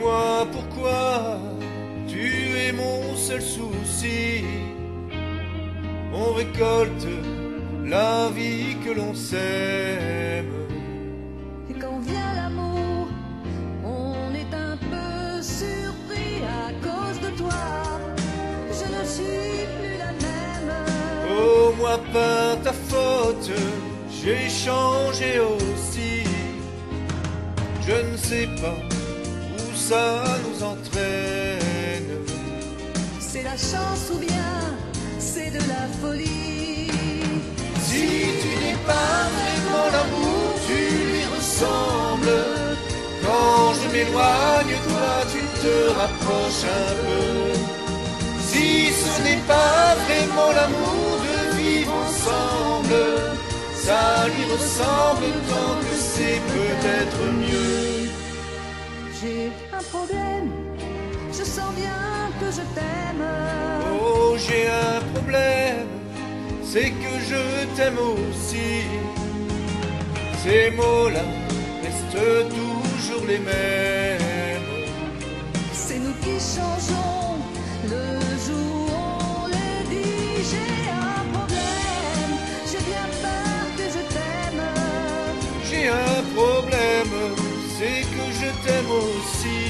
Dis-moi pourquoi tu es mon seul souci. On récolte la vie que l'on sème. Et quand vient l'amour, on est un peu surpris à cause de toi. Je ne suis plus la même. Oh, moi pas ta faute, j'ai changé aussi. Je ne sais pas où ça nous entraîne. C'est la chance ou bien c'est de la folie. Si tu n'es pas vraiment l'amour, tu lui ressembles. Quand je m'éloigne, toi tu te rapproches un peu. Si ce n'est pas vraiment l'amour de vivre ensemble, ça lui ressemble tant que c'est peut-être mieux. J'ai un problème, je sens bien que je t'aime. Oh, j'ai un problème, c'est que je t'aime aussi. Ces mots-là restent toujours les mêmes. C'est nous qui changeons le jour où on les dit. J'ai un problème, j'ai bien peur que je t'aime. J'ai un problème, c'est que je t'aime aussi.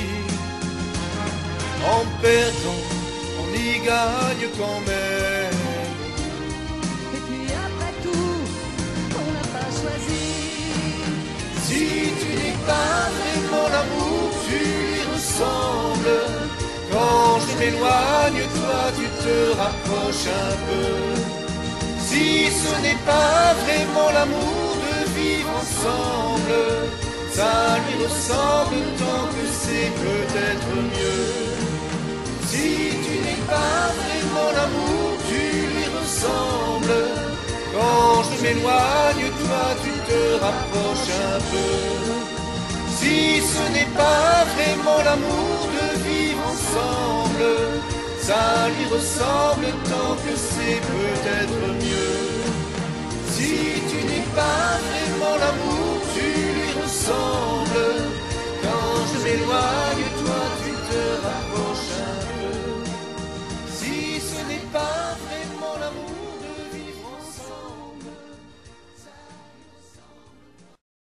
En perdant, on y gagne quand même. Et puis après tout, on n'a pas choisi. Si tu n'es pas vraiment l'amour, tu lui ressembles. Quand je m'éloigne, toi tu te rapproches un peu. Si ce n'est pas vraiment l'amour de vivre ensemble, ça lui ressemble tant que c'est peut-être mieux. Si tu n'es pas vraiment l'amour, tu lui ressembles. Quand je m'éloigne, toi tu te rapproches un peu. Si ce n'est pas vraiment l'amour de vivre ensemble, ça lui ressemble tant que c'est peut-être mieux. Si tu n'es pas vraiment l'amour